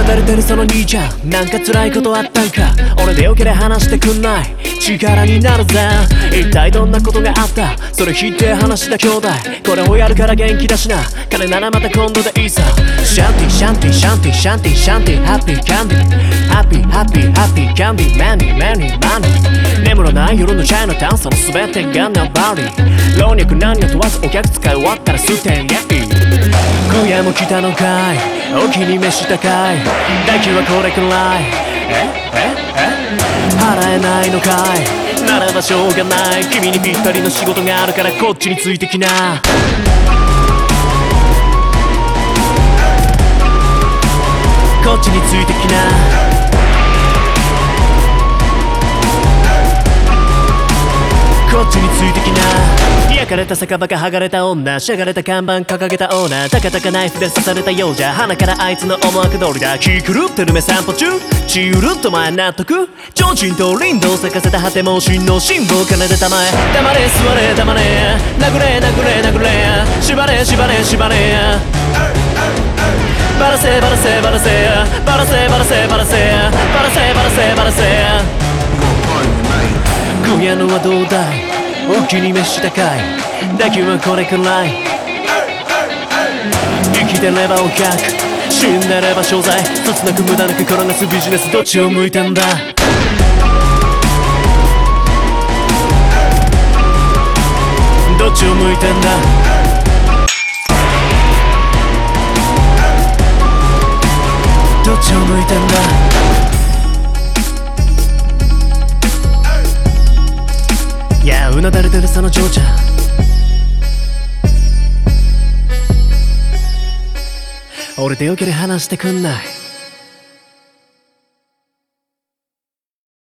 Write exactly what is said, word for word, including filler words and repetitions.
だれてるその兄ちゃん、なんか辛いことあったんか。俺でよけれ話してくんない、力になるぜ。一体どんなことがあった、それひって話だ兄弟。これをやるから元気だしな、金ならまた今度でいいさ。シャンティシャンティシャンティシャンティシャンティハッピーキャンディハッピーハッピーハッピーキャンディマニーマニーマニー。眠らない夜のチャイナタウン、その全てがナバリー。老若男女問わずお客使い終わったらステンやい今夜も来たのかい、お気に召したかい。代金はこれくらい、えええ払えないのかい。ならばしょうがない、君にぴったりの仕事があるからこっちについてきな。こっちについてきな。こっちについてきな。焼かれた酒場が剥がれた女、しゃがれた看板掲げたオーナー、たかたかナイフで刺されたようじゃ、鼻からあいつの思惑通りだ。気狂ってる目散歩中、血うるっと前納得。提灯と林道咲かせた果ても真の辛抱奏でたまえ。黙れ座れ黙れ、殴れ殴れ殴れ、縛れ縛れ縛れ、バラせバラせバラせバラせバラせバラせバラせバラせバラせ。今夜のはどうだい、お気に召したかい。打球はこれくらい、生きてればお客、死んでれば商材。そつなく無駄なく転がすビジネス、どっちを向いたんだ。どっちを向いてんだ。どっちを向いてんだ。いやうなだれてるその嬢ちゃん、俺でよけれ話してくんない。